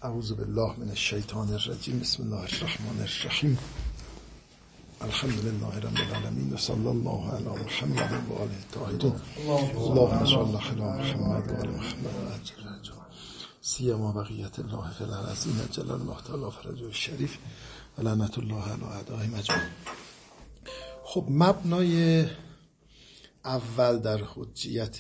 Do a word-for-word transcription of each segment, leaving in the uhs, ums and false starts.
اعوذ بالله من الشیطان الرجیم. بسم الله الرحمن الرحیم. الحمد لله رب العالمین و صلی الله علی محمد و آله الطاهرین. اللهم صل علی محمد و آل محمد سیما بقیت الله فی الارضین جل الله تعالی فرجه الشریف و لعنت الله علی اعدائهم اجمعین. خب مبنای اول در حجیت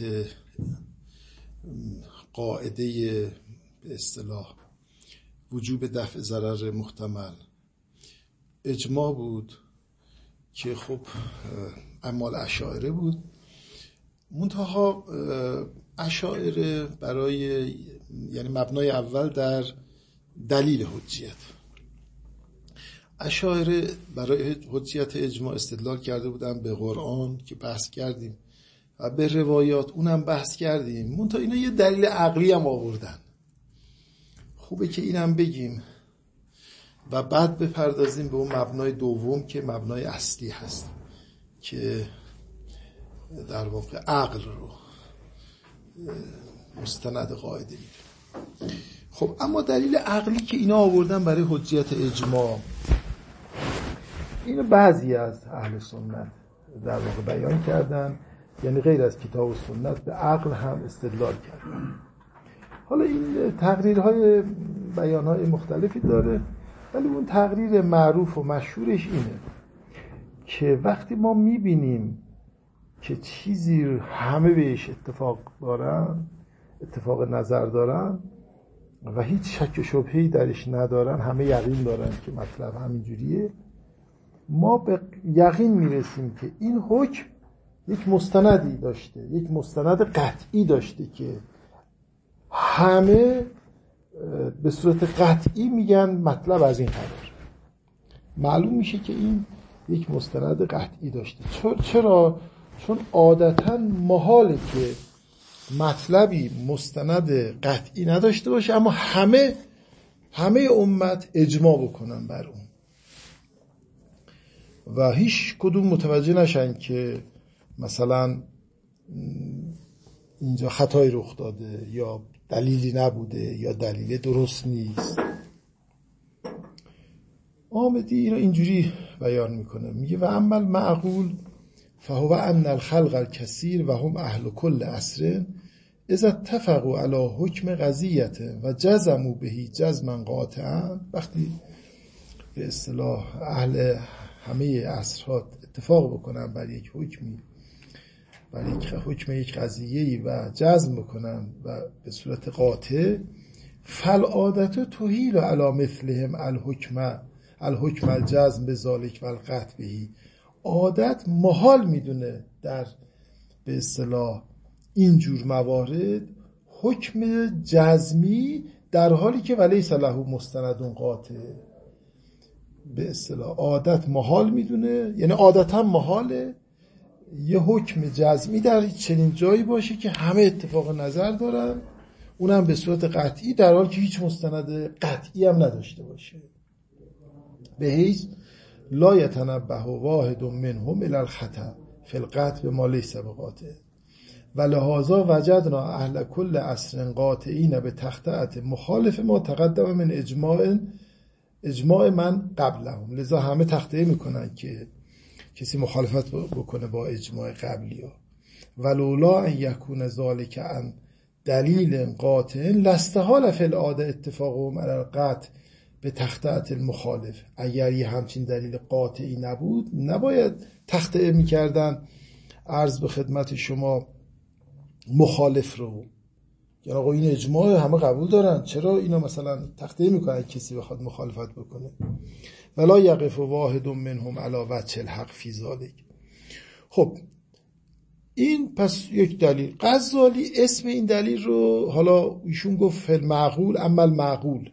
قاعده به اصطلاح وجوب دفع ضرر محتمل اجماع بود که خب اعمال اشاعره بود. منتها اشاعره برای یعنی مبنای اول در دلیل حجیت، اشاعره برای حجیت اجماع استدلال کرده بودن به قرآن که بحث کردیم و به روایات اونم بحث کردیم. منتها اینا یه دلیل عقلی هم آوردن. خوبه که اینم بگیم و بعد بپردازیم به اون مبنای دوم که مبنای اصلی هست که در واقع عقل رو مستند قاعده میده. خب اما دلیل عقلی که اینا آوردن برای حجیت اجماع، اینو بعضی از اهل سنت در واقع بیان کردن، یعنی غیر از کتاب و سنت به عقل هم استدلال کردن. حالا این تقریرهای بیانهای مختلفی داره، ولی اون تقریر معروف و مشهورش اینه که وقتی ما میبینیم که چیزی همه بهش اتفاق دارن، اتفاق نظر دارن و هیچ شک و شبهه‌ای درش ندارن، همه یقین دارن که مطلب همینجوریه، ما به یقین میرسیم که این حکم یک مستندی داشته، یک مستند قطعی داشته که همه به صورت قطعی میگن مطلب از این قرار. معلوم میشه که این یک مستند قطعی داشته. چرا؟ چون عادتا محاله که مطلبی مستند قطعی نداشته باشه اما همه همه امت اجماع بکنن بر اون و هیچ کدوم متوجه نشن که مثلا اینجا خطایی رخ داده یا دلیلی نبوده یا دلیل درست نیست. آمدی اینو اینجوری بیان میکنه، میگه و اما المعقول فهو ان الخلق الكثير و هم اهل کل عصر اذا اتفقوا على حکم قضیت و جزموا بهی جزما قاطعا، وقتی به اصطلاح اهل همه عصرها اتفاق بکنن بر یک حکمی، برای یک حکم یک قضیه‌ای و جزم بکنن و به صورت قاطع، فالعادت تحیل علی مثلهم الحکم الحکم الجزم بذالک و القطع بهی، عادت محال میدونه در به اصطلاح اینجور موارد حکم جزمی در حالی که ولیس له مستند قاطع. به اصطلاح عادت محال میدونه، یعنی عادتا محاله یه حکم جزمی در چنین جایی باشه که همه اتفاق نظر دارن، اونم به صورت قطعی، در حالی که هیچ مستند قطعی هم نداشته باشه. به حیث لا یتنبه واحد منهم الی الخطأ فی القطع بما لیس بقاطع و لهذا وجدنا اهل کل عصر قاطعین به تخطئة مخالف ما تقدم من اجماع اجماع من قبلهم. لذا همه تخطئه میکنن که کسی مخالفت بکنه با اجماع قبلی ها. ولولا ان یکون ذالک عن دلیل قاطع لاستحال فی العاده اتفاقهم علی القطع به تخطئة المخالف. اگر یه همچین دلیل قاطعی نبود نباید تخطئه میکردن عرض به خدمت شما مخالف رو، یعنی آقا این اجماع همه قبول دارن، چرا اینا مثلا تخطئه میکنن کسی بخواد مخالفت بکنه؟ ولا یقف واحد منهم علی وجه الحق فی ذلک. خب این پس یک دلیل. غزالی اسم این دلیل رو حالا ایشون گفت فل معقول اما المعقول،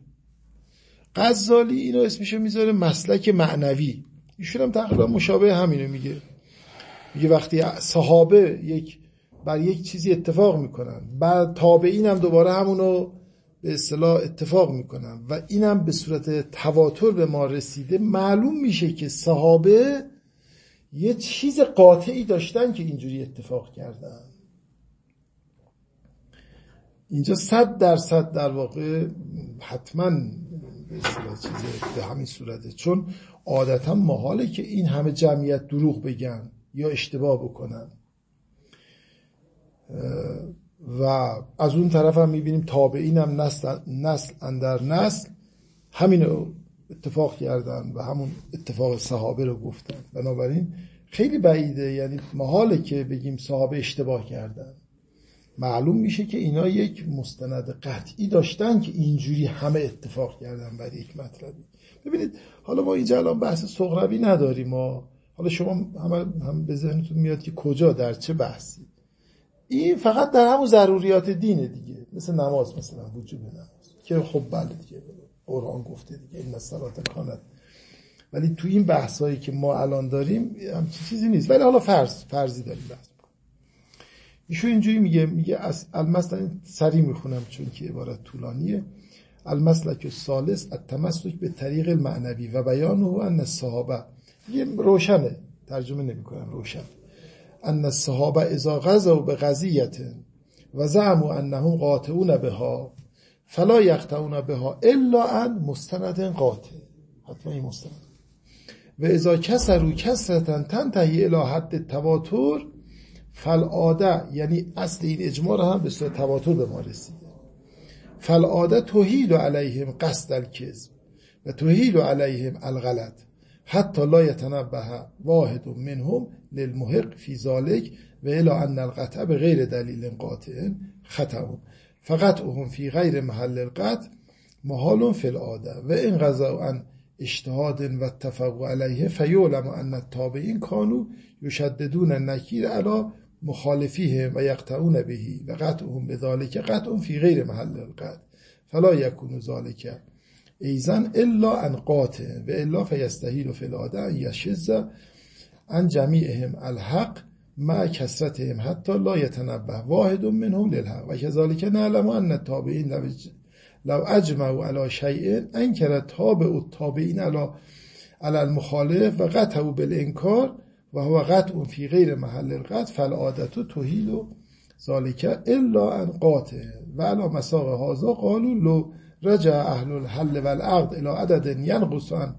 غزالی اینو اسمشو میذاره مسلک معنوی. ایشون هم تقریبا مشابه همینو میگه. میگه وقتی صحابه یک بر یک چیزی اتفاق میکنن، بعد تابعین هم دوباره همونو به اصطلاح اتفاق میکنن و اینم به صورت تواتر به ما رسیده، معلوم میشه که صحابه یه چیز قاطعی داشتن که اینجوری اتفاق کردن. اینجا صد درصد در واقع حتما به اصطلاح چیزه به همین صورته، چون عادتا محاله که این همه جمعیت دروغ بگن یا اشتباه بکنن و از اون طرف هم میبینیم تابعین هم نسل, نسل اندر نسل همین رو اتفاق کردن و همون اتفاق صحابه رو گفتن. بنابراین خیلی بعیده، یعنی محاله که بگیم صحابه اشتباه کردن. معلوم میشه که اینا یک مستند قطعی داشتن که اینجوری همه اتفاق کردن برای یک مطلبی. ببینید حالا ما اینجا الان بحث سغروی نداریم، ما حالا شما هم, هم به ذهنتون میاد که کجا در چه بحثی. این فقط در همون ضروریات دینه دیگه، مثل نماز مثلا، وجوب نماز که خب بله دیگه قرآن گفته دیگه این الصلاة کانت، ولی تو این بحثایی که ما الان داریم هم چیزی نیست. ولی حالا فرض فرضی داریم بحث میکنیم. ایشون اینجوری میگه میگه از المثل، سری میخونم چون که عبارت طولانیه. المسلک الثالث التمسک به طریق المعنوی و بیانه ان الصحابه، یه روشنه ترجمه نمیکنم، روشن ان الصحابه اذا غزوا بقضیه و زعموا انهم قاطعون بها فلا یقطعون بها الا ان مستند قاطع، حتما این مستند. و اذا کسروا کسرة تنتهی الی حد التواتر فالعاده، یعنی اصل این اجماع را هم به صورت تواتر به ما رسیده، فالعاده تحیل علیهم قصد الکذب و تحیل علیهم الغلط حتی لا یتنبه واحد منهم للمحق فی ذلک و الی ان القطع بغیر دلیل قاطع خطأ فقطعهم فی غیر محل القطع محال فی العاده و ان غزوا عن اجتهاد و اتفقوا علیه فیعلم ان التابعین کانوا یشددون النکیر علی مخالفیهم و یقطعون بهی و قطعهم بذلک قطع فی غیر محل القطع فلا یکون ذلک ایزن الا ان قاطع و الا فیستحیل فی العاده ان یشذ عن جمیعهم الحق مع کثرتهم حتی لا یتنبه واحد منهم للحق و کذلک نعلم ان التابعین لو, لو اجمعوا علی شیء انکر تابع التابعین علی علی المخالف و قطعوا بالانکار و هو قطع فی غیر محل القطع فالعاده تحیل ذلك الا ان قاطع و علی مساق هذا قالوا لو رجع اهل الحل والعقد الى عدد ينقص عن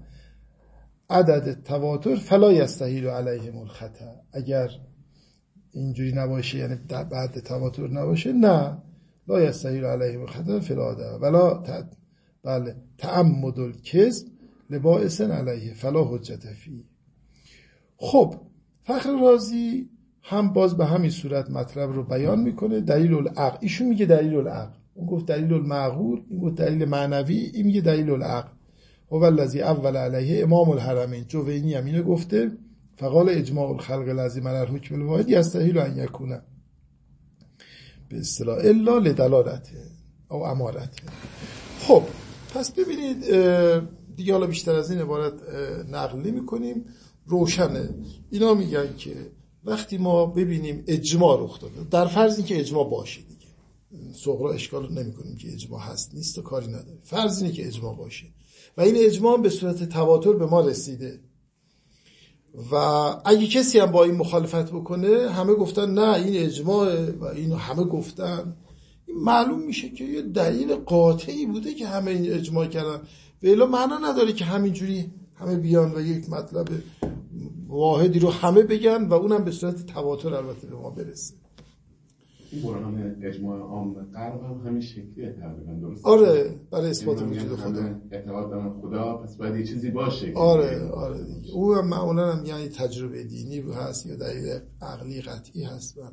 عدد التواتر فلا یستحیل علیهم الخطأ. اگر اینجوری نباشه، یعنی بعد تواتر نباشه، نه لا یستحیل علیهم الخطأ فی العاده ولا ت... بله تعمد الکذب لبائس علیه فلا حجت فیه. خب فخر رازی هم باز به همین صورت مطلب رو بیان میکنه. دلیل العقل، ایشون میگه دلیل العقل، اون گفت دلیل المعقول، این گفت دلیل معنوی، این میگه دلیل العقل. هو الذی اول علیه امام الحرمین، جوینی هم اینو گفته، فقال اجماع الخلق الذی من الحکم الواحد یستحیل ان یکون به اصطلاح الا لدلالته او امارته. خب پس ببینید دیگه حالا بیشتر از این عبارت نقل نمی کنیم، روشنه. اینا میگن که وقتی ما ببینیم اجماع رخ داده، در فرض این که اجماع باشه دیگه، صغرا اشکال نمی کنیم که اجماع هست نیست و کاری نداره، فرض اینه که اجماع باشه و این اجماع به صورت تواتر به ما رسیده و اگه کسی هم با این مخالفت بکنه، همه گفتن نه این اجماعه و اینو همه گفتن، این معلوم میشه که یه دلیل قاطعی بوده که همه این اجماع کردن. ولی معنا نداره که همینجوری همه بیان و یک مطلب واحدی رو همه بگن و اونم به صورت تواتر البته به ما برسه. این برنامه اجماع عام غرب هم همین شکلیه تقریبا، درسته؟ آره، برای اثبات وجود خدا، اعتقاد دارن خدا، پس باید یه چیزی باشه. آره آره دیگه. او هم معمولا هم یعنی تجربه دینی هست یا دلیل عقلی قطعی هست. بله.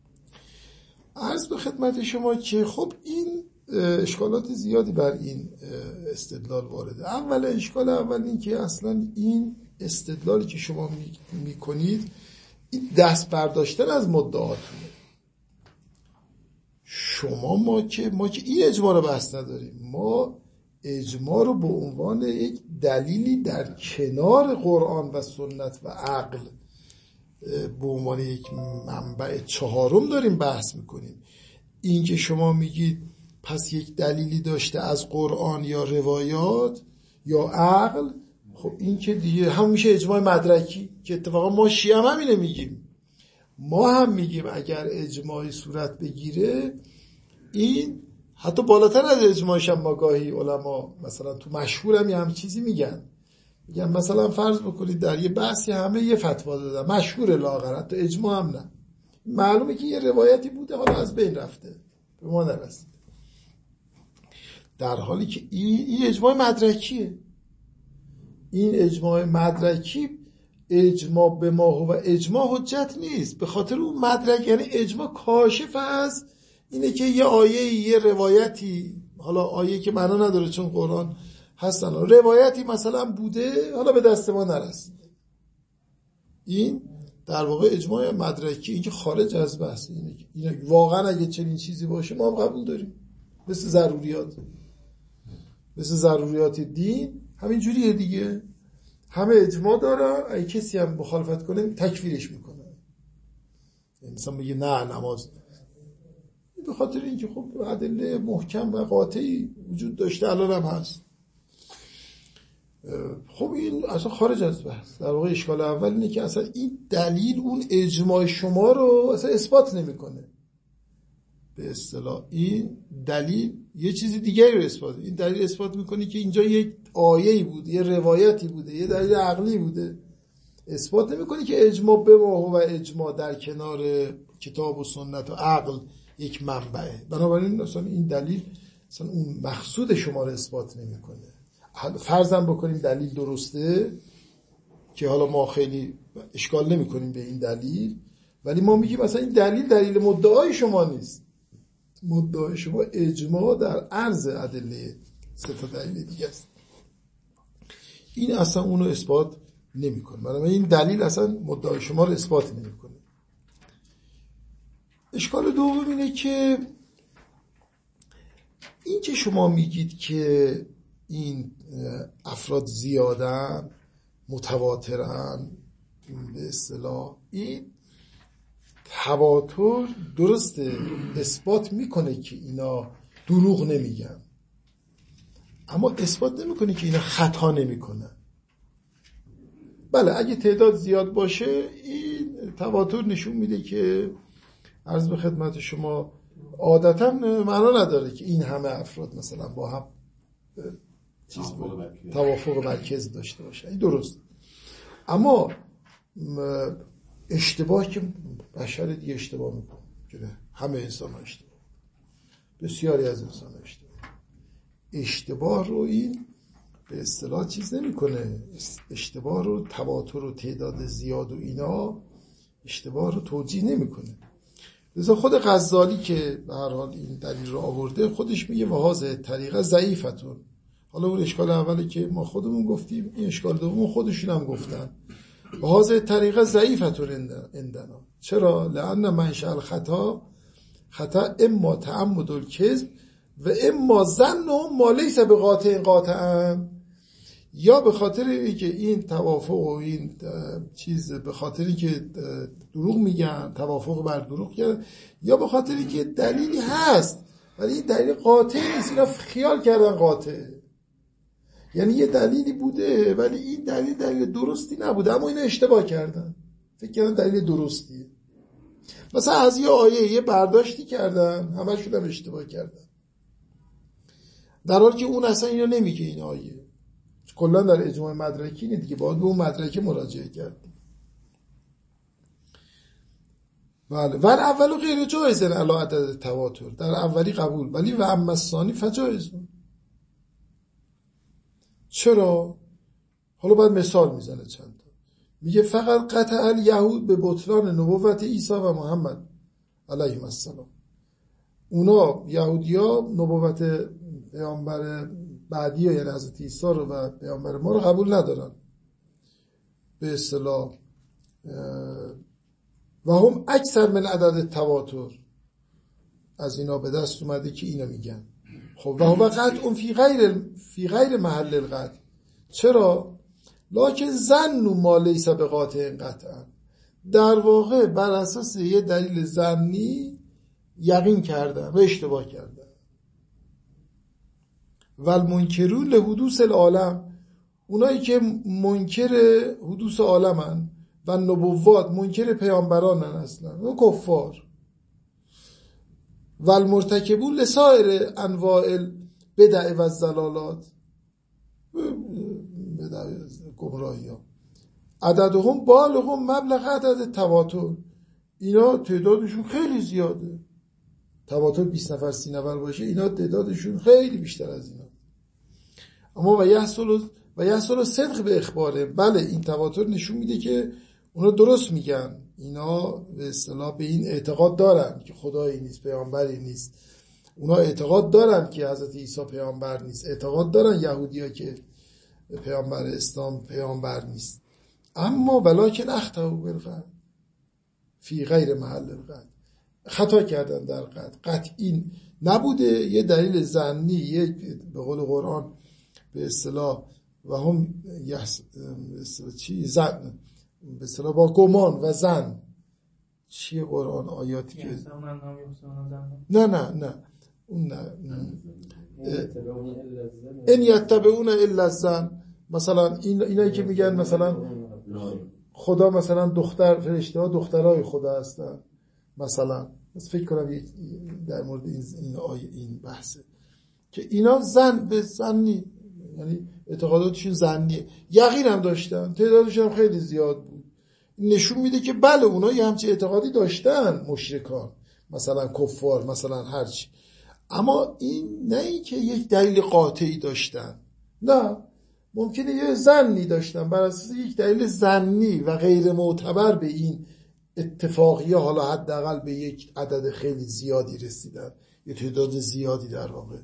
عرض به خدمت شما که خب این اشکالات زیادی بر این استدلال وارده. اول اشکال اول این که اصلا این استدلالی که شما می کنید این دست برداشتن از مدعاتونه. شما ما که ما که این اجماع رو بحث نداریم، ما اجماع رو به عنوان یک دلیلی در کنار قرآن و سنت و عقل به عنوان یک منبع چهارم داریم بحث میکنیم. این که شما میگید پس یک دلیلی داشته از قرآن یا روایات یا عقل، خب این که دیگه هم میشه اجماع مدرکی که اتفاقا ما شیعه هم همینه میگیم. ما هم میگیم اگر اجماعی صورت بگیره این حتی بالاتر از اجماعش هم ما گاهی علما مثلا تو مشهور هم یه هم چیزی میگن میگن مثلا فرض بکنید در یه بحثی همه یه فتوا دادن مشهور لاغر، حتی اجماع هم نه، معلومه که یه روایتی بوده حالا از بین رفته به ما نرسید، در حالی که این, این اجماع مدرکیه. این اجماع مدرکی اجماع به ما و اجماع حجت نیست، به خاطر اون مدرک، یعنی اجماع کاشف از اینه که یه آیه یه روایتی، حالا آیه که معنا نداره چون قرآن هستن، روایتی مثلا بوده حالا به دست ما نرسیده، این در واقع اجماع مدرکی، این که خارج از بحث اینه که اینه واقعا اگه چنین چیزی باشه ما هم قبول داریم، مثل ضروریات مثل ضروریات دین همین جوریه دیگه، همه اجماع دارن، اگه کسی هم مخالفت کنه تکفیرش میکنه، انسان میگه نه نماز، به خاطر اینکه خب ادله محکم و قاطعی وجود داشته الان هم هست. خب این اصلا خارج از بحث، در واقع اشکال اول اینه که اصلا این دلیل اون اجماع شما رو اصلا اثبات نمیکنه، به اصطلاح این دلیل یه چیزی دیگه رو اثبات، این دلیل اثبات میکنه که اینجا یک آیه‌ای بود، یه روایتی بوده، یه دلیل عقلی بوده، اثبات نمیکنه که اجماع به ما و اجماع در کنار کتاب و سنت و عقل یک منبعه. بنابراین اصلا این دلیل اصلا اون مقصود شما رو اثبات نمیکنه. فرضاً بکنیم دلیل درسته که حالا ما خیلی اشکال نمیکنیم به این دلیل، ولی ما میگیم مثلا این دلیل دلیل مدعای شما نیست، مدعای شما اجماع در عرض ادله سه تا دلیل دیگه است، این اصلا اونو اثبات نمیکنه، بنابراین این دلیل اصلا مدعای شما رو اثبات نمیکنه. اشکال دوم اینه که این که شما میگید که این افراد زیادن، متواترن، به اصطلاح این تواتر درسته اثبات میکنه که اینا دروغ نمیگن، اما اثبات نمیکنه که اینا خطا نمیکنن. بله اگه تعداد زیاد باشه این تواتر نشون میده که عرض به خدمت شما عادتا معنا نداره که این همه افراد مثلا با هم چیز توافق مرکز داشته باشه، این درست، اما اشتباه که بشر دیگه اشتباه میکنه، همه انسان ها اشتباه، بسیاری از انسان ها اشتباه اشتباه رو این به اصطلاح چیز نمیکنه، اشتباه رو تواتر و تعداد زیاد و اینا اشتباه رو توجیه نمیکنه. لذا خود غزالی که به هر حال این دلیل رو آورده خودش میگه وهذه طریقه ضعیفتون. حالا اون اشکال اولی که ما خودمون گفتیم، این اشکال دوم خودشون هم گفتن، وهذه طریقه ضعیفتون عندنا. چرا؟ لأن منشأ الخطا خطا اما تعمد الکذب و اما ظن ما لیس بقاطع قاطعا، یا به خاطر اینکه این توافق و این چیز به خاطر اینکه دروغ میگن، توافق بر دروغ کردن، یا به خاطر اینکه دلیلی هست ولی این دلیل قاطع نیست، اینا خیال کردن قاطع، یعنی یه دلیلی بوده ولی این دلیل دلیل درستی نبوده، اما اینا اشتباه کردن، فکر کردن دلیل درستیه، مثلا از یه آیه یه برداشتی کردن، همشون هم اشتباه کردن، در حالی که اون اصلا اینو نمیگه این آیه. کلا در اجماع مدرکی اینه دیگه، باید به اون مدرک مراجعه کرد. بله و اولو غیر جایزن علی عدد تواتر، در اولی قبول، ولی و اما الثانی فجایزون. چرا؟ حالا باید مثال میزنه چند تا، میگه فقط قطع الیهود به بطلان نبوت عیسی و محمد علیهم السلام. اونا یهودیا نبوت پیامبر بعدی یعنی حضرت عیسی رو و پیامبر ما رو قبول ندارن، به اصطلاح و هم اکثر من عدد تواتر، از اینا به دست اومده که اینا میگن. خب و هو قطع فی غیر فی غیر محل القطع. چرا؟ لکن ظن ما لیس بقاطع قطعا، در واقع بر اساس یه دلیل ظنی یقین کردن و اشتباه کردن. والمنکرون لحدوث العالم، اونایی که منکر حدوث عالمن و نبوات منکر پیامبرانن، اصلا و کفار. و المرتکبون لسائر انواع بدع و زلالات، بدع گمراهی ها، عددهم بالغ مبلغ عدد تواتر، اینا تعدادشون خیلی زیاده، تواتر بیست نفر سی نفر باشه، اینا تعدادشون خیلی بیشتر از اینا. اما و یحصل و یحصل صدق به اخباره، بله این تواتر نشون میده که اونا درست میگن، اینا به اصطلاح به این اعتقاد دارن که خدایی نیست، پیامبری نیست، اونا اعتقاد دارن که حضرت عیسی پیامبر نیست، اعتقاد دارن یهودی‌ها که پیامبر اسلام پیامبر نیست، اما ولکن اخطأوا بالقطع فی غیر محل القطع، خطا کردن در قطع، قطعی نبوده، یه دلیل ظنی، یک به قول قرآن به اصطلاح و هم یحس... به اصطلاح چی زن، به اصطلاح با گمان و زن، چیه قرآن آیاتی که نه نه نه اون نه ان یتبعون الا الظن، مثلا این اینایی که میگن مثلا خدا مثلا دختر، فرشته ها دخترای خدا هستن مثلا، بس فکر کنم در مورد این این آیه این بحثه که اینا زن به زنی، یعنی اعتقاداتشون زنیه، یقین هم داشتن، تعدادشون هم خیلی زیاد بود، نشون میده که بله اونا یه همچین اعتقادی داشتن، مشرکان مثلا کفار مثلا هرچی، اما این نه این که یک دلیل قاطعی داشتن، نه، ممکنه یه ظنی داشتن، بر اساس یک دلیل ظنی و غیر معتبر به این اتفاقیه حالا حداقل به یک عدد خیلی زیادی رسیدن، یه تعداد زیادی در واقع.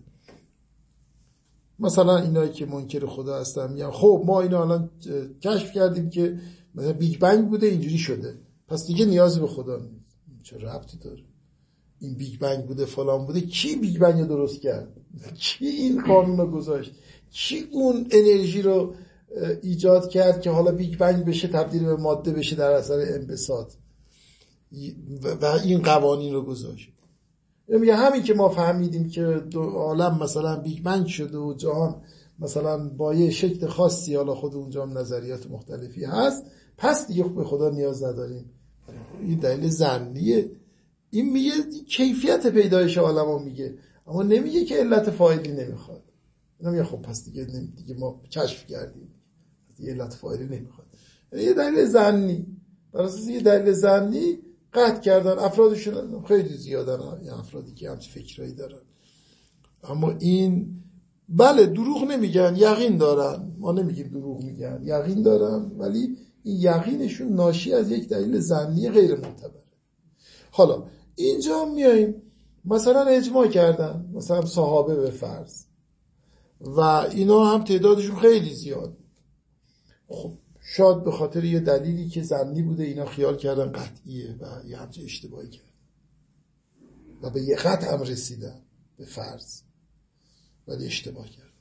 مثلا اینایی که منکر خدا هستن میگن خب ما اینا الان کشف کردیم که مثلا بیگ بنگ بوده اینجوری شده، پس دیگه نیازی به خدا نیست. چه ربطی داره؟ این بیگ بنگ بوده فلان بوده، کی بیگ بنگ رو درست کرد؟ کی این قانون رو گذاشت؟ کی اون انرژی رو ایجاد کرد که حالا بیگ بنگ بشه، تبدیل به ماده بشه در اثر انبساط و این قوانین رو گذاشت؟ میگه همین که ما فهمیدیم که دو عالم مثلا بیگ بنگ شده و جهان مثلا با یه شکل خاصی، حالا خود اونجا هم نظریات مختلفی هست، پس دیگه به خدا نیاز نداریم. این دلیل ظنیه. این میگه کیفیت پیدایش عالمو میگه، اما نمیگه که علت فاعلی نمیخواد. نمیگه خب پس دیگه دیگه ما کشف کردیم دیگه علت فاعلی نمیخواد. یه دلیل ظنی، بر اساس یه دلیل ظنی قطع کردن. افرادشون خیلی زیادن، یه افرادی که همچین فکرایی دارن، اما این بله دروغ نمیگن، یقین دارن، ما نمیگیم دروغ میگن، یقین دارن، ولی این یقینشون ناشی از یک دلیل ظنی غیر معتبره. حالا اینجا میاییم مثلا اجماع کردن، مثلا صحابه به فرض، و اینا هم تعدادشون خیلی زیاد، خب شاید به خاطر یه دلیلی که ظنی بوده اینا خیال کردن قطعیه و یه همچه اشتباهی کردن و به یه قطع هم رسیدن به فرض، ولی اشتباه کردن.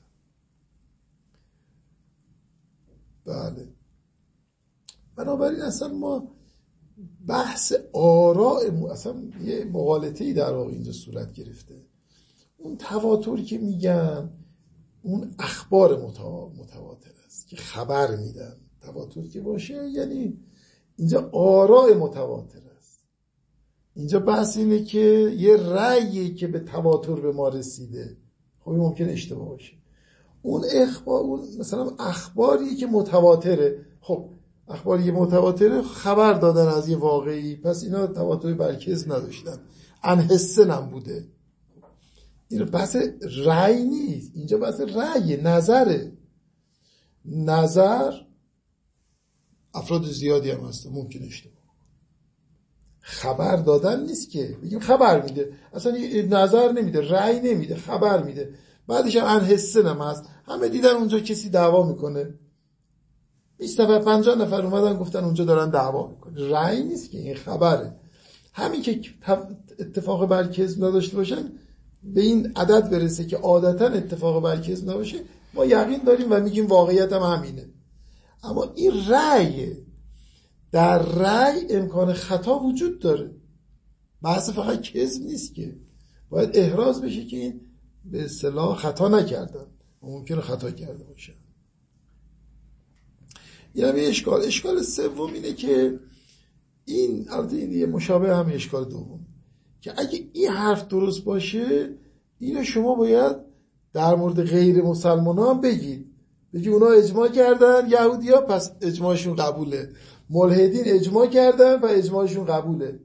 بله، بنابراین اصلا ما بحث آراء، اصلا یه مغالطه‌ای در واقع اینجا صورت گرفته. اون تواتر که میگن اون اخبار متواتر است که خبر میدن، تواتر که باشه یعنی اینجا آراء متواتر است. اینجا بحث اینه که یه رأیی که به تواتر به ما رسیده، خب ممکن اشتباه باشه. اون اخبار، اون مثلا اخباری که متواتره، خب اخباری که متواتره خبر دادن از یه واقعی، پس اینا تواتر برکز نداشتن، انحسه نبوده. این بحث رأی نیست، اینجا بحث رأی، نظره. نظر افراد زیادی هم هستن، ممکن اشتباه. خبر دادن نیست که بگیم خبر میده، اصلا نظر نمیده، رأی نمیده، خبر میده. بعدش هم انحسه نم هست، همه دیدن اونجا کسی دعوا میکنه، بیست نفر پنجاه نفر اومدن گفتن اونجا دارن دعوا میکنه. رأی نیست که، این خبره. همین که اتفاق برکزم نداشته باشن به این عدد برسه که عادتا اتفاق برکزم نباشه، ما یقین داریم و میگیم واقعیت هم همینه. اما این رأی، در رأی امکان خطا وجود داره، بحث فقط کذب نیست که، باید احراز بشه که این به اصطلاح خطا نکردن، ممکنه خطا کرده باشن. یعنی اشکال اشکال سوم اینه که این البته این دیگه مشابه همه اشکال دوم، که اگه این حرف درست باشه اینو شما باید در مورد غیر مسلمان ها هم بگید، بگی اونا اجماع کردن یهودی ها پس اجماعشون قبوله، ملحدین اجماع کردن و اجماعشون قبوله.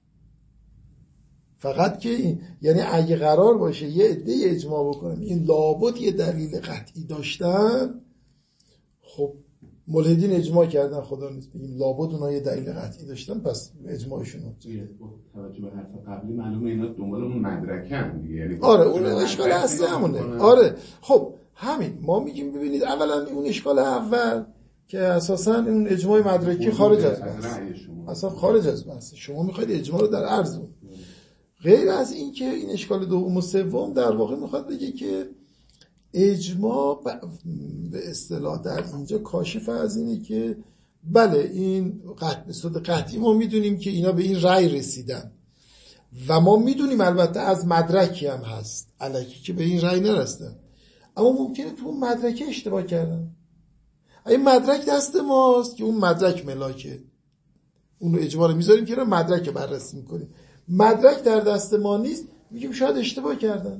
فقط که این یعنی اگه قرار باشه یه عده اجماع بکنن این لابد یه دلیل قطعی داشتن، خب ملحدین اجماع کردن خدا نیست بگیم لابد اونها یه دلیل قطعی داشتن پس اجماعشون رو توجه به حرف قبلی معلومه اینا دنبال اون مدرکن دیگه، یعنی آره اون اشکال اصلی همونه. آره خب همین ما میگیم ببینید اولا اون اشکال اول که اساسا اون اجماع مدرکی خارج از بحث، اصلا خارج از بحث، شما میخواید اجماع رو در عرض اون. غیر از این که این اشکال دوم و سوم در واقع میخواد بگه که اجماع به اصطلاح در اینجا کاشف از اینه که بله این قطع به صورت قطعی ما میدونیم که اینا به این رأی رسیدن و ما میدونیم البته از مدرکی هم هست الکی که به این رأی نرسیدن، اما ممکنه تو اون مدرک اشتباه کردن. این مدرک دست ماست که اون مدرک ملاکه، اون رو اجماع رو میذاریم که مدرک بررسی میکنیم. مدرک در دست ما نیست میگیم شاید اشتباه کردن.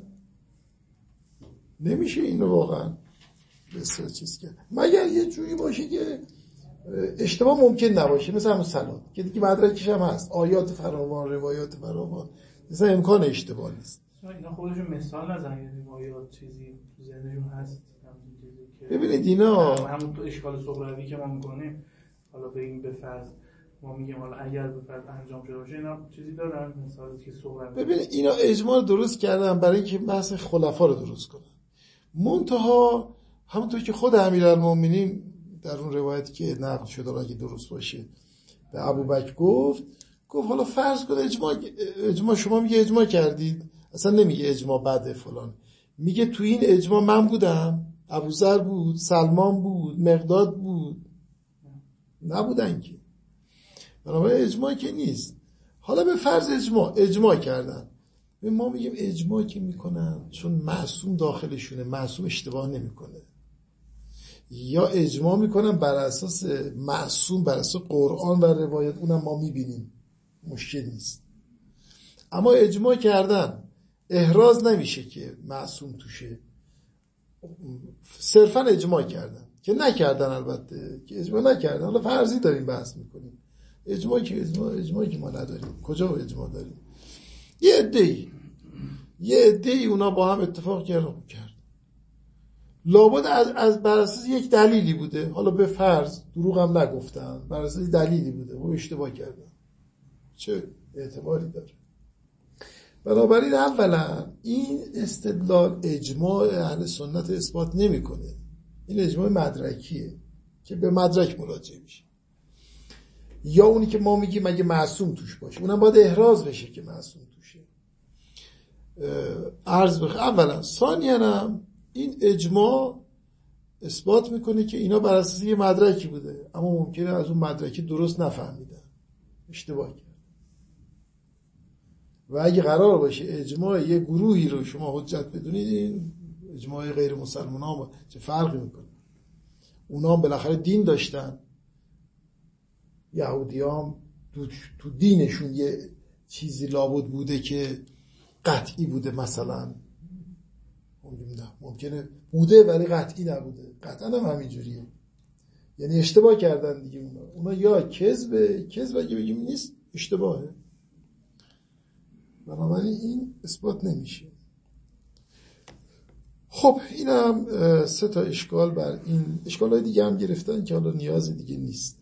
نمیشه اینو واقعا بسیار چیز کرد مگر یه جوری باشه که اشتباه ممکن نباشه، مثل همون سلام که دیگه مدرکش هم هست، آیات فراوان، روایات فراوان، مثلا امکان اشتباه نیست. اینا خودشون مثال نزنن، یعنی آیات چیزی تو ذهنشون هست. ببینید اینا همون تو اشکال صغروی که ما میکنیم، حالا به این به فرض ما میگیم حالا اگر به فرض انجام شده باشه اینا چیزی دارن مثالی که صغروی. ببینید اینا اجماع درست کردن برای اینکه بحث خلفا رو درست کنن، منتها همونطور که خود امیرالمومنین در اون روایتی که نقل شده اگه درست باشه به ابوبکر گفت گفت حالا فرض کن اجماع اجماع شما میگه اجماع کردید، اصلا نمیگه اجماع بعد فلان، میگه تو این اجماع من بودم، ابوذر بود، سلمان بود، مقداد بود، نبودن که، بنابراین اجماع که نیست. حالا به فرض اجماع اجماع کردن، ما میگیم اجماع که میکنن چون معصوم داخلشونه، معصوم اشتباه نمیکنه، یا اجماع میکنن بر اساس معصوم، بر اساس قرآن و روایت، اونم ما میبینیم مشکل نیست. اما اجماع کردن احراز نمیشه که معصوم توشه، صرفا اجماع کردن که نکردن، البته که اجماع نکردن، حالا فرضی داریم بحث میکنیم، اجماع که اجماع اجماعی که ما نداریم، کجا اجماع داریم؟ یه عده‌ای یه عده‌ای اونا با هم اتفاق کردن کرد لابد از از بر اساس یک دلیلی بوده، حالا به فرض دروغ هم نگفتن، بر اساس دلیلی بوده و اشتباه کردن، چه اعتباری داره؟ بنابراین اولا این استدلال اجماع اهل سنت اثبات نمیکنه، این اجماع مدرکیه که به مدرک مراجعه میشه، یا اونی که ما میگیم اگه معصوم توش باشه اونم باید احراز بشه که معصوم توشه. عرض بخ اولا ثانیاً این اجماع اثبات میکنه که اینا بر اساس یه مدرکی بوده، اما ممکنه از اون مدرکی درست نفهمیدن، اشتباه کرد. و اگه قرار باشه اجماع یه گروهی رو شما حجت بدونید، این اجماع غیر مسلمان ها چه فرقی میکنه؟ اونا هم بالاخره دین داشتن، یهودی هم تو دینشون یه چیزی لابد بوده که قطعی بوده، مثلا ممکنه بوده ولی قطعی نبوده، قطعا هم همینجوریه، یعنی اشتباه کردن دیگه. اونا اونا یا کذبه کذب اگه بگیم نیست اشتباهه، بنابراین این اثبات نمیشه. خب این هم سه تا اشکال بر این، اشکالای دیگه هم گرفتن که حالا نیاز دیگه نیست.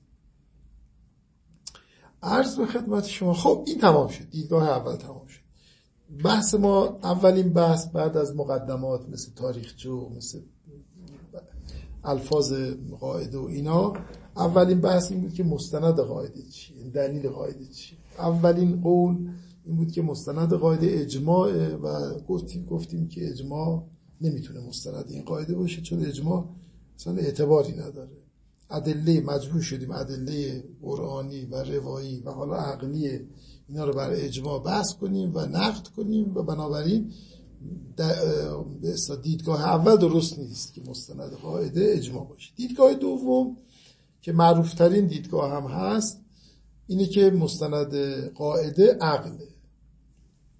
عرض به خدمت شما خب این تمام شد، دیدگاه اول تمام شد. بحث ما اولین بحث بعد از مقدمات مثل تاریخچو، مثل الفاظ قاعده و اینا، اولین بحث این بود که مستند قاعده چیه، دلیل قاعده چیه. اولین قول این بود که مستند قاعده اجماع و گفتیم گفتیم که اجماع نمیتونه مستند این قاعده باشه چون اجماع اصلا اعتباری نداره. ادله مجبور شدیم ادله قرآنی و روایی و حالا عقلی اینا رو برای اجماع بحث کنیم و نقد کنیم و بنابراین به دیدگاه اول درست نیست که مستند قاعده اجماع باشه. دیدگاه دوم که معروف ترین دیدگاه هم هست اینه که مستند قاعده عقله.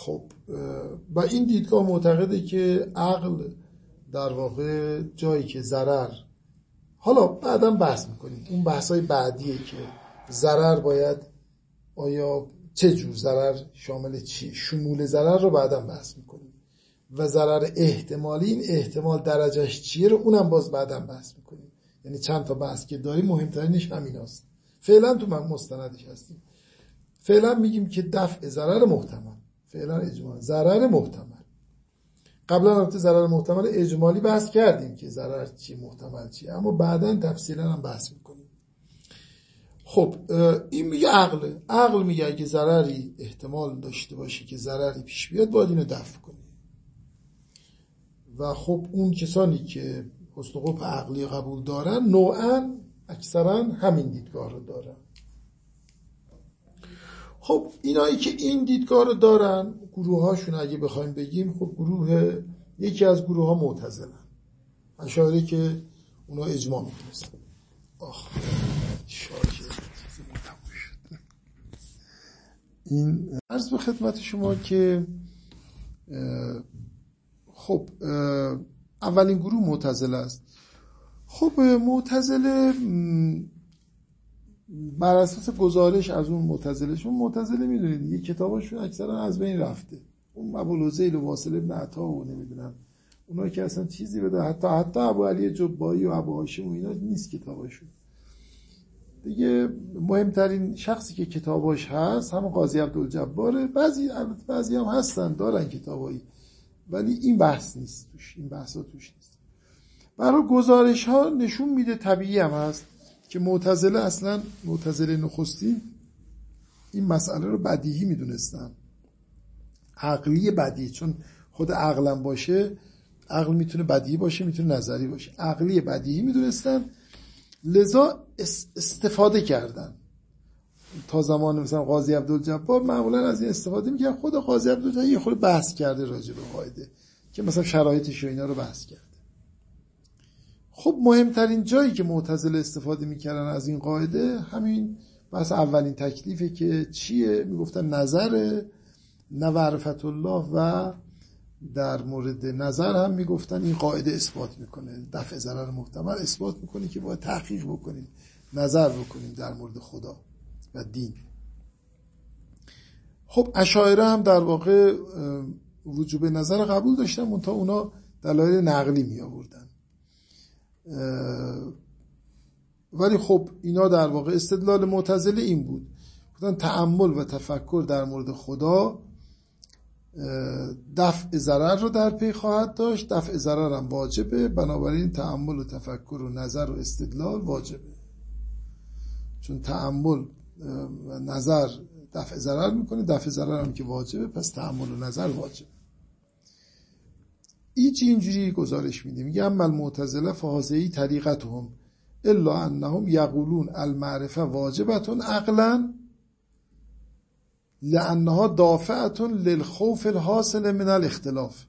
خب و این دیدگاه معتقده که عقل در واقع جایی که ضرر، حالا بعداً بحث میکنیم اون بحثای بعدیه که ضرر باید آیا چه جور ضرر شامل چیه، شمول ضرر رو بعداً بحث میکنیم و ضرر احتمالی، این احتمال درجهش چیه رو اونم باز بعداً بحث میکنیم. یعنی چند تا بحث که داریم مهمترینش همین هست. فعلا تو من مستندش هستیم. فعلا میگیم که دفع ضرر محتمل، فعلا اجمالا ضرر محتمل. قبلا البته ضرر محتمل اجمالی بحث کردیم که ضرر چی محتمل چی، اما بعداً تفصیلا هم بحث میکنیم. خب این میگه عقل عقل میگه اگه ضرری احتمال داشته باشه که ضرری پیش بیاد باید اینو دفع کنی. و خب اون کسانی که حسن قبح عقلی قبول دارن نوعاً اکثرا همین دیدگاه رو دارن. خب اینایی که این دیدگاه رو دارن گروه هاشون اگه بخوایم بگیم، خب گروه یکی از گروه ها معتزله، اشاعره که اونا اجماع می‌کنن. آخ شاکر این عرض به خدمت شما که خب اولین گروه معتزله است. خب معتزله بر اساس گزارش از اون معتزله، شون معتزله میدونید دیگه کتاباشون اکثرا از بین رفته، اون ابوالهذیل و واصل ابن عطا و نمیدونم اونا که اصلا چیزی بده، حتی حتی ابو علی جبایی و ابو هاشم و اینا نیست کتاباشون دیگه. مهمترین شخصی که کتاباش هست همون قاضی عبدالجباره. بعضی بعضی هم هستن دارن کتابایی، ولی این بحث نیست توش، این بحثا توش نیست. برای گزارش ها نشون میده، طبیعی هم هست که معتزله اصلا معتزله نخستی این مسئله رو بدیهی میدونستن، عقلی بدیهی، چون خود عقلم باشه، عقل میتونه بدیهی باشه میتونه نظری باشه، عقلی بدیهی میدونستن، لذا استفاده کردن. تا زمان مثلا قاضی عبدالجبار معمولا از این استفاده میکنن. خود قاضی عبدالجبار یه خورده بحث کرده راجع به قاعده که مثلا شرایطش و اینا رو بحث کرده. خب مهمترین جایی که معتزله استفاده میکردن از این قاعده همین بحث اولین تکلیفه که چیه، میگفتن نظر نه معرفت الله، و در مورد نظر هم میگفتن این قاعده اثبات میکنه دفع ضرر محتمل، اثبات میکنه که باید تحقیق بکنیم، نظر بکنیم در مورد خدا و دین. خب اشاعره هم در واقع وجوب نظر قبول داشتن، منتها اونا دلایل نقلی می آوردن. ولی خب اینا در واقع استدلال معتزله این بود، گفتن تأمل و تفکر در مورد خدا دفع ضرر رو در پی خواهد داشت، دفع ضرر هم واجبه، بنابراین تأمل و تفکر و نظر و استدلال واجبه، چون تأمل و نظر دفع ضرر میکنه، دفع ضرر هم که واجبه، پس تأمل و نظر واجبه. ایچ اینجوری گزارش میده، میگه اما المعتزله فهذه طریقتهم الا انهم یقولون المعرفه واجبتون عقلا لانها دافعه للخوف الحاصل من الاختلاف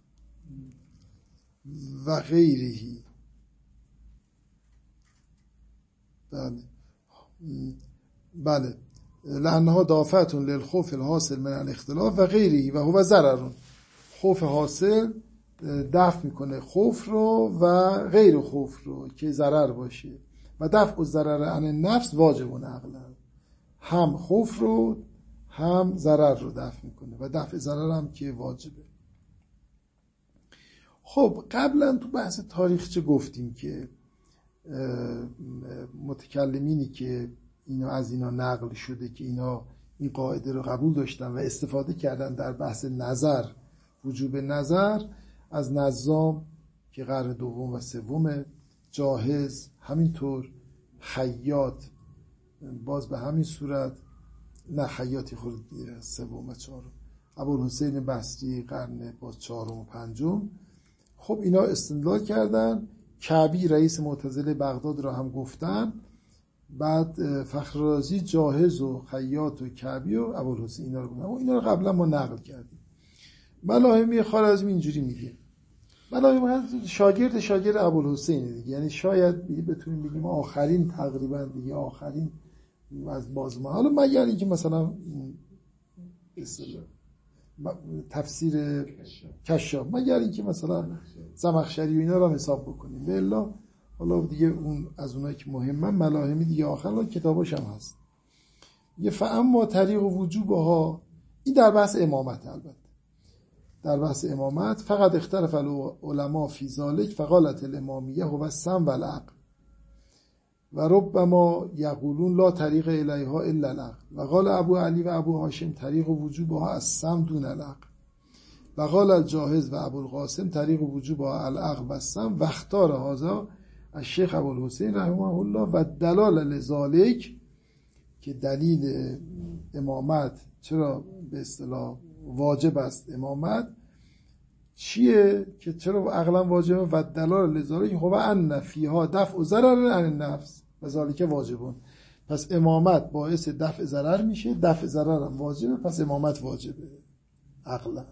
و غیره. بله بله لانها دافعه للخوف الحاصل من الاختلاف و غیره و هو ضرر. خوف حاصل دفع میکنه خوف رو و غیر خوف رو که ضرر باشه، و دفع الضرر عن النفس واجب عقلا، هم خوف رو هم ضرر رو دفع میکنه و دفع ضرر هم که واجبه. خب قبلا تو بحث تاریخچه گفتیم که متکلمینی که اینا از اینا نقل شده که اینا این قاعده رو قبول داشتن و استفاده کردن در بحث نظر، وجوب نظر، از نظام که قرن دوم و سوم، جاهز همینطور، خیاط باز به همین صورت، نه خیاطی خود سوم و چهارم، ابوالحسین بصری قرن باز چهارم و پنجم. خب اینا استدلال کردن. کعبی رئیس معتزله بغداد را هم گفتن، بعد فخررازی جاهز و خیاط و کعبی و ابوالحسین اینا رو گفتن. اینا رو قبلا ما نقل کردیم. ملاحمی خوارزمی اینجوری میگه، ملاحمی شاگرد شاگرد ابوالحسین دیگه، یعنی شاید بتونیم بگیم آخرین تقریبا دیگه آخرین از بازما، حالا مگر اینکه مثلا تفسیر کشاف، مگر اینکه مثلا زمخشری و اینا رو حساب بکنیم. به الا حالا دیگه اون از اونایی که مهمه ملاحمی دیگه آخر کتاباش هم هست. یه فاما طریق وجوبها، این در بحث امامت، البته در بحث امامت فقط اختلف العلماء فی ذلک فقالت الامامیه هو السمع والعقل و ربما یقولون لا طریق الیها الا العقل و قال ابو علی و ابو هاشم طریق وجوبها السمع دون العقل و قال الجاهز و ابو القاسم طریق وجوبها العقل و السمع و اختار هذا الشیخ ابو الحسین رحمه الله و دلال لذالک، که دلیل امامت چرا به اصطلاح واجب است امامت چیه، که چرا عقلا واجبه، و دلال لذالک هو ان فیها دفع ضرر عن النفس و ذالک واجبون. پس امامت باعث دفع ضرر میشه، دفع ضرر هم واجبه، پس امامت واجبه عقلا.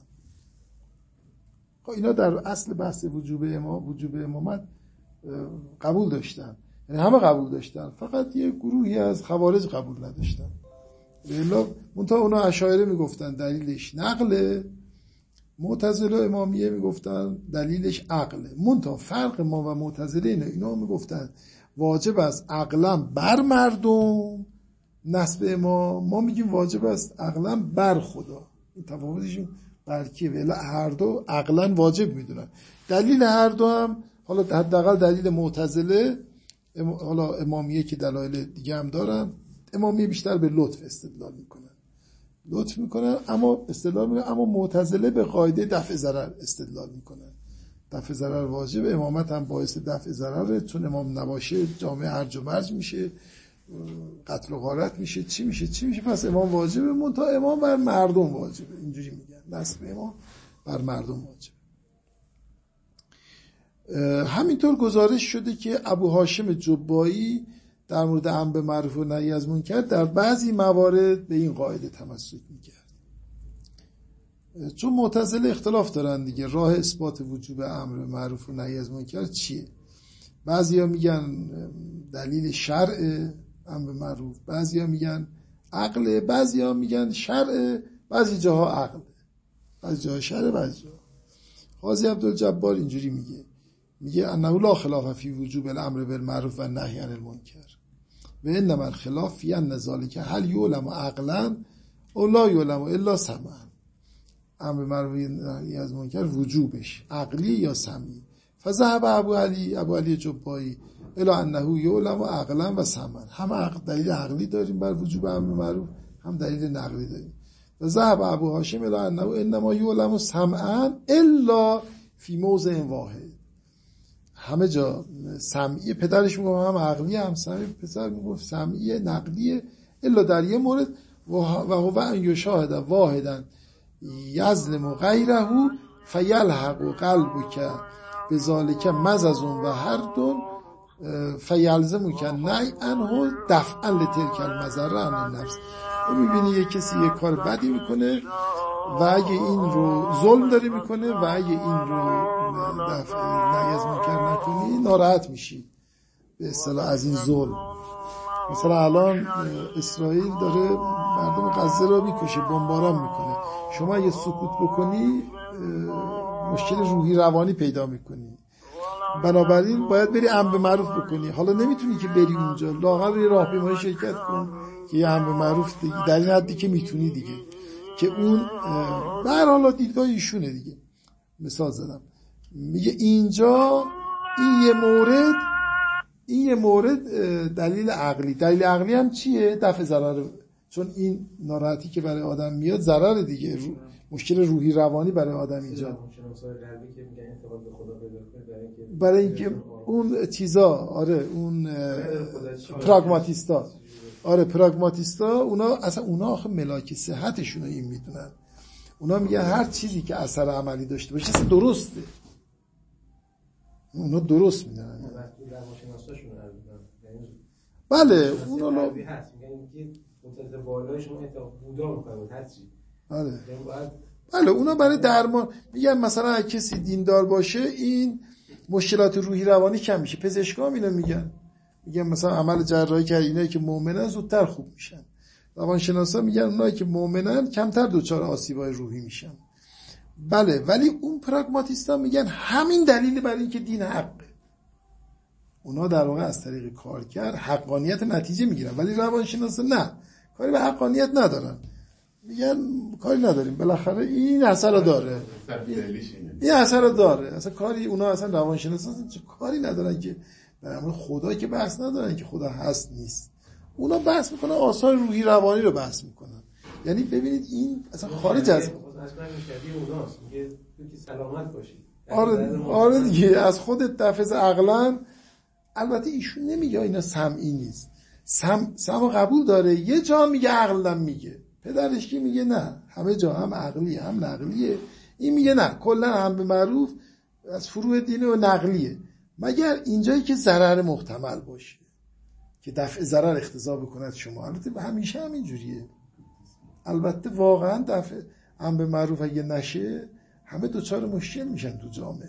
خب اینا در اصل بحث وجوب امام وجوب امامت قبول داشتن، یعنی همه قبول داشتن، فقط یه گروهی از خوارج قبول نداشتن. الا منتها اونا اشاعره میگفتن دلیلش نقله، معتزله و امامیه میگفتن دلیلش عقله. منتها فرق ما و معتزله اینه، اینا میگفتن واجب است عقلا بر مردم نسب ما، ما میگیم واجب است عقلا بر خدا. این تفاوتشون برکیه، ولی هر دو عقلا واجب میدونن. دلیل هر دو هم حالا حداقل دلیل معتزله، حالا امامیه که دلایل دیگه هم دارن، امامیه بیشتر به لطف استدلال میکنن، لطف میکنن اما استدلال میکنن، اما معتزله به قاعده دفع ضرر استدلال میکنن. دفع ضرر واجب، امامت هم باعث دفع ضرره، چون امام نباشه جامعه هرج و مرج میشه، قتل و غارت میشه، چی میشه چی میشه پس امام واجبه. منتها امام بر مردم واجبه، اینجوری میگن، نسب امام بر مردم واجبه. همینطور گزارش شده که ابو هاشم جبایی در مورد امر معروف و نهی از منکر در بعضی موارد به این قاعده تمسک میکرد. چون معتزله اختلاف دارن دیگه، راه اثبات وجوب امر معروف و نهی از منکر چیه؟ بعضیا میگن دلیل شرع امر معروف، بعضیا میگن عقل، بعضیا میگن شرع، بعضی جاها عقل، بعضی جاها شرع، بعضی جاها. قاضی عبدالجبار اینجوری میگه، میگه انه لا خلاف فی وجوب الامر بالمعروف و النهی عن المنکر و انما الخلاف فی ان ذلک هل یعلم عقلا او لا یعلم الا سمعا. امر معروف و نهی از منکر وجوبش عقلی یا سمعی. فذهب ابو علی ابو علی جبایی الی انه یعلم عقلا و سمعا. هم عقل دلیل عقلی داریم بر وجوب امر معروف، هم دلیل نقلی داریم. و ذهب ابو هاشم الی انه انما یعلم سمعا الا فی موضع واحد. همه جا سمعی، پدرش میگفت هم عقلی هم سمعی، پسر میگفت سمعی نقلیه، الا در یه مورد و هو ان یشاهد واحدا یظلم غیره فیلحق قلبک بذالک مزز و هرد فیلزمک نهی عنه دفعا لتلک المضره عن النفس. میبینی یه کسی یه کار بدی میکنه و اگه این رو ظلم داری میکنه و اگه این رو دفع نهی از منکر نکنی ناراحت میشی به اصطلاح از این ظلم. مثلا الان اسرائیل داره مردم غزه رو میکشه، بمباران میکنه، شما اگه سکوت بکنی مشکل روحی روانی پیدا میکنی، بنابراین باید بری امر معروف بکنی. حالا نمیتونی که بری اونجا، لااقل یه راهپیمایی شرکت کن که یه امر معروف دیگه در این حدی که میتونی دیگه، که اون به هر حال دیدگاه ایشونه دیگه. مثال زدم، میگه اینجا این یه مورد این یه مورد دلیل عقلی، دلیل عقلی هم چیه؟ دفع ضرر، چون این ناراحتی که برای آدم میاد ضرر دیگه، رو... مشکل روحی روانی برای آدم ایجاد، برای اینکه اون چیزا، آره اون پراگماتیستا، آره پراگماتیستا، اونا اصلا اونا آخه ملاک صحتشون رو این میدونن، اونا میگن هر چیزی که اثر عملی داشته باشه اصلا درسته، اونا درست میدونن. بله اونا لو متضاد بالای شما اعتقاد بودا میکنه هر چی. بله بله اونا برای درمان میگن مثلا اگه کسی دیندار باشه این مشکلات روحی روانی کم میشه. پزشکا هم اینو میگن، میگن مثلا عمل جراحی که اینایی که مؤمنن زودتر خوب میشن، روانشناسا میگن اونایی که مؤمنن کمتر دچار آسیبای روحی میشن. بله، ولی اون پراگماتیستا میگن همین دلیل برای اینکه دین حقه. اونا در واقع از طریق کارکرد حقانیت نتیجه میگیرن، ولی روانشناسا نه، کاری به حقانیت ندارن، میگن کاری نداریم، بالاخره این اثر رو داره، این اثر رو داره. اصلا کاری اونا اصلا روانشناسا کاری ندارن که در مورد خدا که بحث ندارن که خدا هست نیست. اونا بحث میکنن آثار روحی روانی رو بحث میکنن. یعنی ببینید این اصلا خارج از اصلا میشدی اوناست، میگه تو که سلامت باشی. آره آره دیگه، از خودت دفعه عقلن. البته ایشون نمیگه اینا سمعی نیست، سم سمع قبول داره، یه جا میگه عقلم میگه، پدرش که میگه نه همه جا هم عقلیه هم نقلیه، این میگه نه کلا هم به معروف از فروع دینه و نقلیه، مگر اینجایی که ضرر محتمل باشه که دفع ضرر اقتضا بکند شما. البته همیشه همین جوریه، البته واقعا دفع هم به معروف اگه نشه همه دوچار مشکل میشن تو جامعه.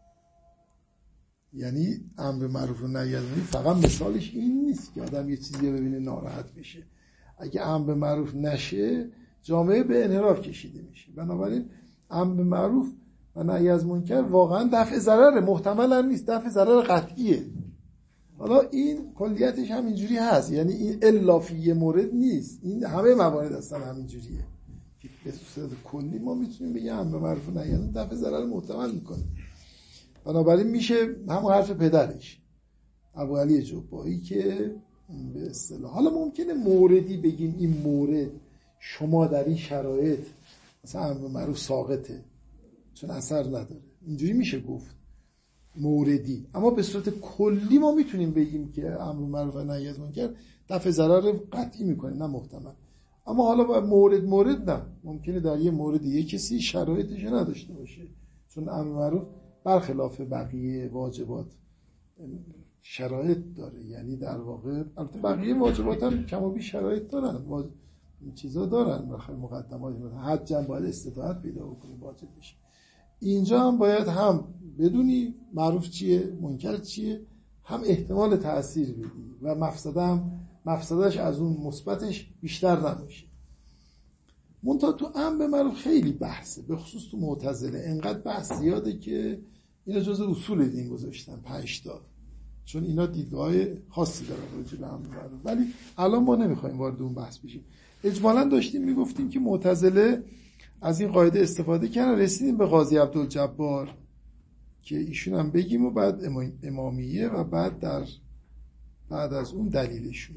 یعنی امر معروف و نهی از منکر فقط مثالش این نیست که آدم یه چیزی ببینه ناراحت بشه. اگه امر معروف نشه جامعه به انحراف کشیده میشه. بنابراین امر معروف و نهی از منکر واقعا دفع ضرر محتمل هم نیست، دفع ضرر قطعیه. حالا این کلیتش همینجوری هست، یعنی این الا فی یه مورد نیست، این همه موارد هستن همینجوریه که به صورت کلی ما میتونیم بگیم امر معروف و نهی از منکر دفع ضرر محتمل میکنه. بنابراین میشه همون حرف پدرش ابوعلی جبایی که به اصطلاح، حالا ممکنه موردی بگیم این مورد شما در این شرایط مثلا امر معروف ساقطه چون اثر نداره، اینجوری میشه گفت موردی، اما به صورت کلی ما میتونیم بگیم که امر معروف و نهی از منکر دفع ضرر قطعی میکنه نه محتمل. اما حالا با مورد مورد نه، ممکنه در یه مورد یه کسی شرایطش نداشته باشه، چون امر معروف برخلاف بقیه واجبات شرایط داره، یعنی در واقع البته بقیه واجبات هم کم و بیش شرایط دارن، واجب این چیزا دارن، مثلا مقدمات حج هم باید استطاعت پیدا بکنی واجب بشه. اینجا هم باید هم بدونی معروف چیه منکر چیه، هم احتمال تأثیر بدی و مفسده هم مفسدش از اون مثبتش بیشتر نباشه. منتها تو امر معروف خیلی بحثه، به خصوص تو معتزله انقدر بحث زیاده که اینا جزء اصول دین گذاشتن پنج تا، چون اینا دیدگاه خاصی دارن راجع به امر معروف. ولی الان ما نمیخوایم وارد اون بحث بشیم. اجمالاً داشتیم میگفتیم که معتزله از این قاعده استفاده کردن، رسیدیم به قاضی عبدالجبار که ایشون هم بگیم و بعد امامیه و بعد در بعد از اون دلیلشون.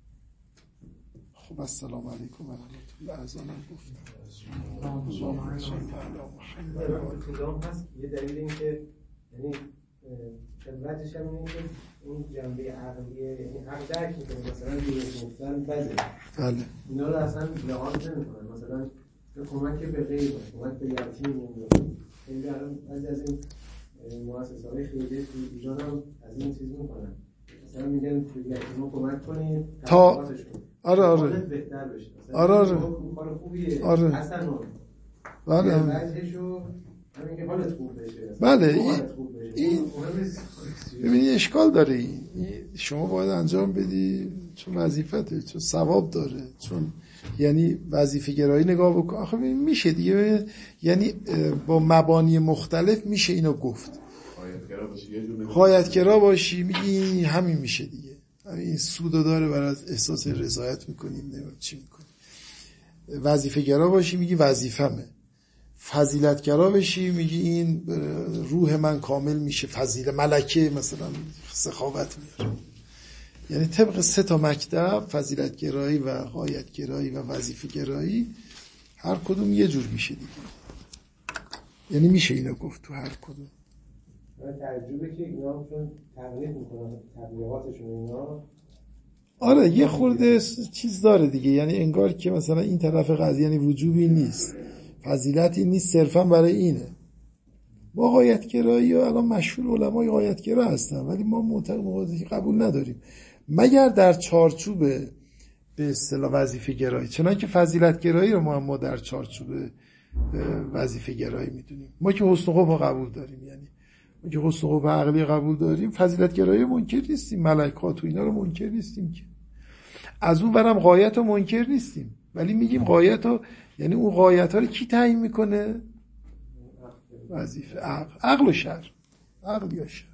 خب السلام علیکم و رحمت الله. اذانم گفتم کدام هست یه دلیل این که یعنی خلوتش هم اینه که اون جنبه عقلیه، یعنی عقل درک میکنه مثلا دیگه گفتن بده بله اینا رو اصلا لحاظ نمیکنن، مثلا کمک به غیر کمک به یتیم خیلی الان از از این مؤسسه‌های خیریه تو ایران هم از این چیز میکنن، مثلا میگن تو یتیما کمک کنید تا آره آره بهتر بشه، آره آره کار خوبیه آره اصلا بله بعضیشو همین که حالت خوب بشه بله این این ببینید اشکال داره، این شما باید انجام بدی چون وظیفته، چون ثواب داره، چون یعنی وظیفه گرایی نگاه بکن. آخه میشه دیگه، یعنی با مبانی مختلف میشه اینو گفت. غایت‌گرا باشی میگی همین میشه دیگه، همین سودو داره برای احساس رضایت میکنیم نمیم چی میکنیم. وظیفه گرا باشی میگی وظیفمه. فضیلت گرا بشی میگی این روح من کامل میشه، فضیله ملکه مثلا سخاوت میاره. یعنی طبق سه تا مکتب، فضیلت گرایی و غایت گرایی و وظیفه گرایی، هر کدوم یه جور میشه دیگه، یعنی میشه اینو گفت تو هر کدوم. تعجبه که اینا چون تقلید میکنن تبلیغاتشون اینا، آره یه خورده چیز داره دیگه، یعنی انگار که مثلا این طرف قضیه یعنی وجوبی نیست، فضیلتی نیست، صرفا برای اینه. با غایت گرایی و الان مشهور علمای غایت گرا هستن، ولی ما معتقد قبول نداریم مگر در چارچوب به اصطلاح وظیفه گرایی، چنانکه فضیلت گرایی رو ما ما در چارچوب وظیفه گرایی میدونیم. ما که حسن خوف قبول داریم، یعنی ما که حسن خوف عقلی قبول داریم، فضیلت گرایی منکر نیستیم، ملائکات و اینا رو منکر نیستیم که. از اون برم غایت رو منکر نیستیم، ولی میگیم غایت رو، یعنی اون غایت ها رو کی تعیین میکنه؟ وظیفه عقل. عقل و شر، عقل یا شر.